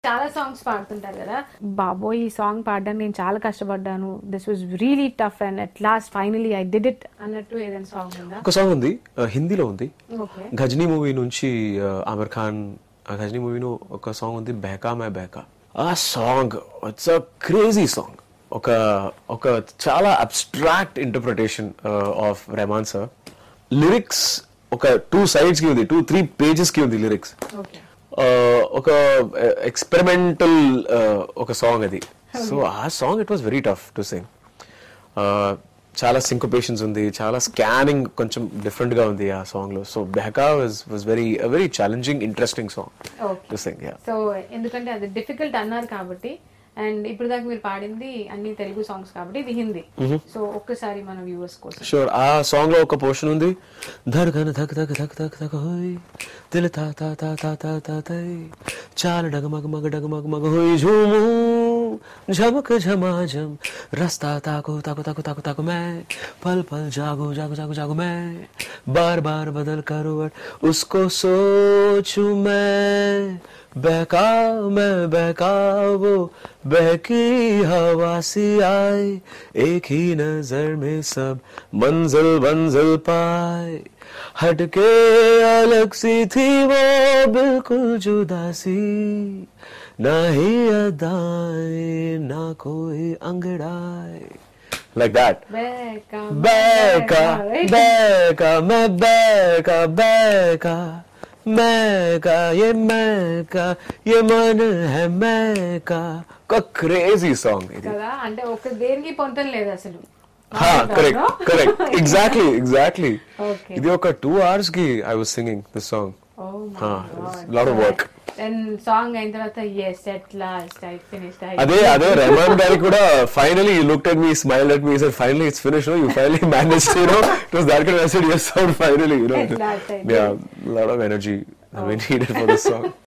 చాలా సాంగ్స్ పాడుతుంటారు కదా, బాబోయ్ ఈ సాంగ్ పాడడానికి నేను చాలా కష్టపడ్డాను, this was really tough and at last finally I did it అన్నట్టు ఏదైనా సాంగ్ ఉందా? ఒక సాంగ్ ఉంది, హిందీలో ఉంది. ఓకే. గజనీ మూవీ నుంచి ఆమిర్ ఖాన్ గజనీ మూవీలో ఒక సాంగ్ ఉంది, బేకా మే బేకా. ఆ song it's a crazy song. ఒక ఒక చాలా abstract interpretation of Rahman sir. Lyrics ఒక 2 sides కి ఉంది, 2-3 pages కి ఉంది లిరిక్స్. ఓకే. ఒక ఎక్స్పెరిమెంటల్ ఒక సాంగ్ అది. సో ఆ song it was very tough to sing. చాలా సింకోపేషన్స్ ఉంది, చాలా స్కానింగ్ కొంచెం డిఫరెంట్ గా ఉంది ఆ సాంగ్ లో. So Behka was very challenging, interesting song to sing. So ఎందుకంటే అది డిఫికల్ట్ అన్నారు కాబట్టి, అండ్ ఇప్పుడు దాకా మీరు పాడింది అన్ని తెలుగు సాంగ్స్ కాబట్టి ఇది హిందీ. సో ఒక్కసారి మన వ్యూవర్స్ కోసం. షూర్. ఆ సాంగ్ లో ఒక పోర్షన్ ఉంది, ధర్గన ధక్ ధక్ ధక్ ధక్ ధక్ హోయ్ దిల్ తా తా తా తా తా తా తై చాల్ డగమగ మగ డగమగ మగ హోయ్ झूमू झमक झमाझम रास्ता ताको ताको ताको ताको ताको मैं पल पल जागो जागो जागो जागो मैं बार बार बदल करवट उसको सोचूं मैं बहका मैं बहका वो बहकी हवा सी आए एक ही नजर में सब मंजिल मंजिल पाए हटके अलग सी थी वो बिल्कुल जुदा सी ना ही अदाएं ना कोई अंगड़ाए. Like that. Beka, Beka, beka, मैं beka, beka, मैका ये मन है मैका. ఒక క్రేజీ సాంగ్ ఇది కదా, అంటే ఒక దేనికి పొంతం లేదు అసలు. Correct exactly. Okay. ఇది ఒక 2 hours కి I was singing this song. Oh my God. Lot of work. And song అయిన తర్వాత yes at last I finished. అదే రెహమాన్ గారి కూడా finally you looked at me, smiled at me, said finally it's finished, you finally managed, it was that kind of, I said yes, finally, At last I did. yeah, a lot of energy we needed for this song.